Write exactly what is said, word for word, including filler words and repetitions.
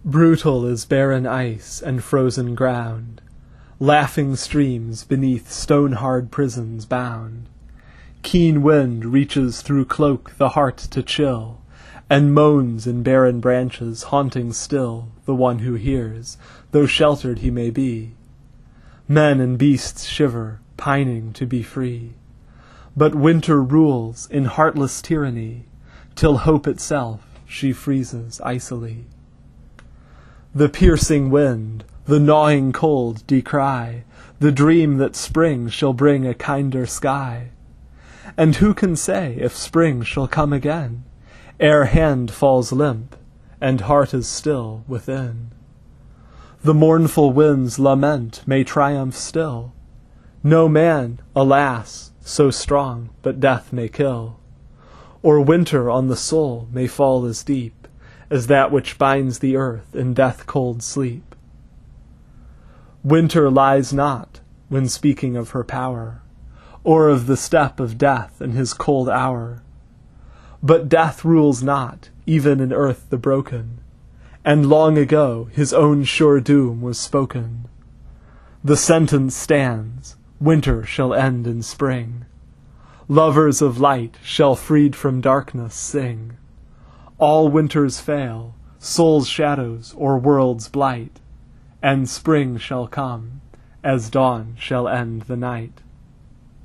Brutal is barren ice and frozen ground, laughing streams beneath stone-hard prisons bound. Keen wind reaches through cloak the heart to chill, and moans in barren branches, haunting still the one who hears, though sheltered he may be. Men and beasts shiver, pining to be free. But winter rules in heartless tyranny, till hope itself she freezes icily. The piercing wind, the gnawing cold decry the dream that spring shall bring a kinder sky. And who can say if spring shall come again, ere hand falls limp, and heart is still within? The mournful wind's lament may triumph still. No man, alas, so strong but death may kill. Or winter on the soul may fall as deep as that which binds the earth in death-cold sleep. Winter lies not, when speaking of her power, or of the step of death in his cold hour. But death rules not, even in earth the broken, and long ago his own sure doom was spoken. The sentence stands, winter shall end in spring. Lovers of light shall freed from darkness sing. All winters fail, soul's shadows or world's blight, and spring shall come, as dawn shall end the night.